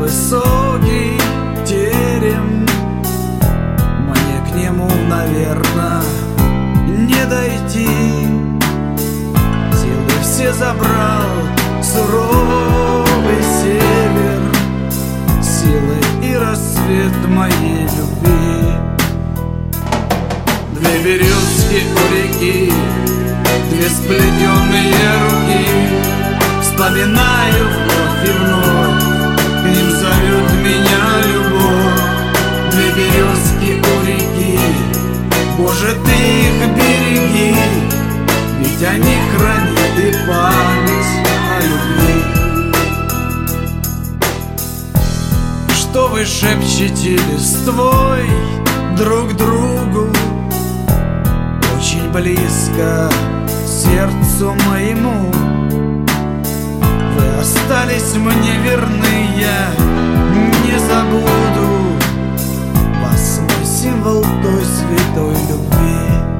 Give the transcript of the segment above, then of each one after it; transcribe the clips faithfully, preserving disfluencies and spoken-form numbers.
высокий терем, мне к нему, наверно, не дойти. Силы все забрал суровый север, силы и рассвет моей любви. Две березки у реки, две сплетенные руки, вспоминаю вновь и вновь, к ним зовет меня любовь. Две березки у реки, Боже, ты их береги, ведь они хранят и память о любви. Что вы шепчете листвой друг другу, очень близко сердцу моему? Вы остались мне верны, я не забуду вас, мой символ той святой любви.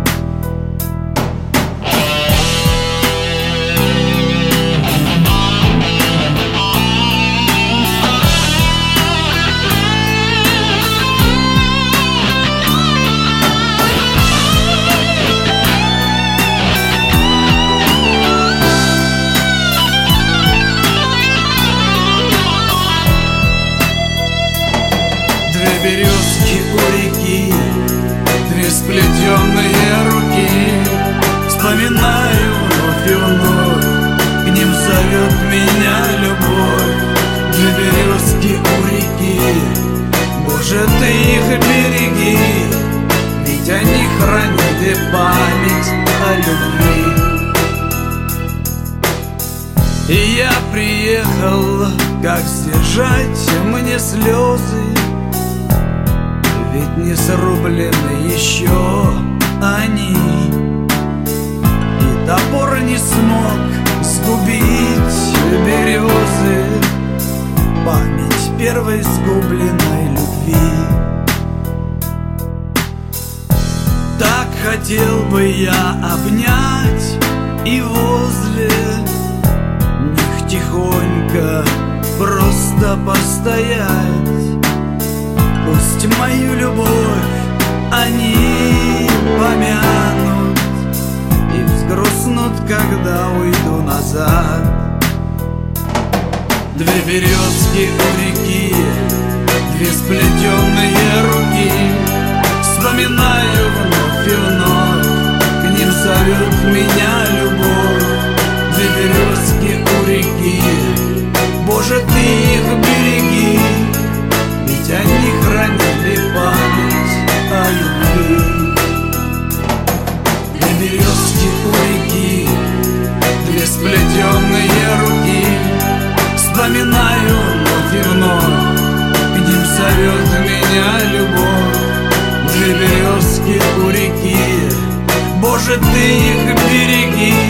Березки у реки, две сплетенные руки, вспоминаю вновь и вновь, к ним зовет меня любовь. Две березки у реки, Боже, ты их береги, ведь они хранят и память о любви. И я приехал, как сдержать мне слезы, ведь не срублены еще они, и топор не смог сгубить березы, память первой сгубленной любви. Так хотел бы я обнять и возле них тихонько просто постоять. Пусть мою любовь они помянут и взгрустнут, когда уйду назад. Две березки у реки, две сплетенные руки, вспоминаю вновь и вновь, к ним зовет меня любовь. Две березки у реки, Боже, ты их береги, ведь они хранили память о любви. Две березки у реки, две сплетенные руки, вспоминаю вновь и вновь, к ним зовет меня любовь. Две березки у реки, Боже, ты их береги,